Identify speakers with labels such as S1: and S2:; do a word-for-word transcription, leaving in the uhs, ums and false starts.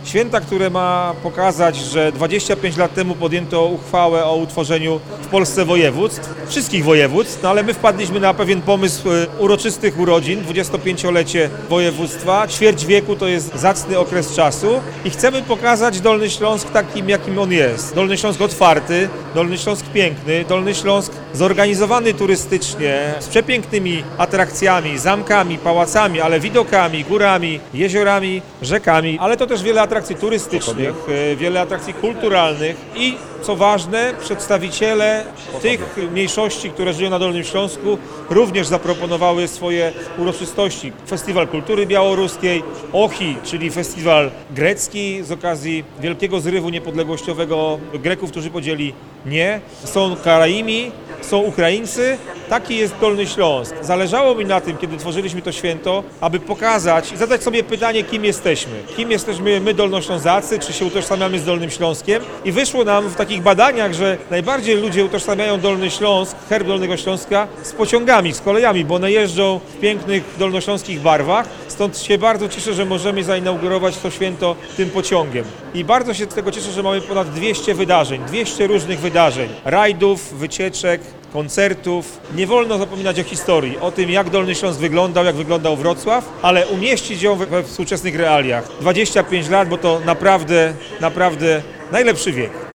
S1: Święta, które ma pokazać, że dwadzieścia pięć lat temu podjęto uchwałę o utworzeniu w Polsce województw, wszystkich województw, no ale my wpadliśmy na pewien pomysł e, uroczystych urodzin, dwudziestopięciolecie województwa. Ćwierć wieku to jest zacny okres czasu i chcemy pokazać Dolny Śląsk takim, jakim on jest. Dolny Śląsk otwarty, Dolny Śląsk piękny, Dolny Śląsk zorganizowany turystycznie, z przepięknymi atrakcjami, zamkami, pałacami, ale widokami, górami, jeziorami, rzekami, ale to też wiele atrakcji turystycznych, e, wiele atrakcji kulturalnych i co ważne, przedstawiciele tych mniejszości, które żyją na Dolnym Śląsku, również zaproponowały swoje uroczystości. Festiwal Kultury Białoruskiej, OCHI, czyli festiwal grecki z okazji wielkiego zrywu niepodległościowego Greków, którzy podzieli nie. Są Karaimi, są Ukraińcy. Taki jest Dolny Śląsk. Zależało mi na tym, kiedy tworzyliśmy to święto, aby pokazać i zadać sobie pytanie, kim jesteśmy. Kim jesteśmy my, Dolnoślązacy, czy się utożsamiamy z Dolnym Śląskiem? I wyszło nam w takich badaniach, że najbardziej ludzie utożsamiają Dolny Śląsk, herb Dolnego Śląska z pociągami, z kolejami, bo one jeżdżą w pięknych dolnośląskich barwach. Stąd się bardzo cieszę, że możemy zainaugurować to święto tym pociągiem. I bardzo się z tego cieszę, że mamy ponad dwieście wydarzeń, dwieście różnych wydarzeń, rajdów, wycieczek, koncertów. Nie wolno zapominać o historii, o tym, jak Dolny Śląsk wyglądał, jak wyglądał Wrocław, ale umieścić ją we, we współczesnych realiach. dwadzieścia pięć lat, bo to naprawdę, naprawdę najlepszy wiek.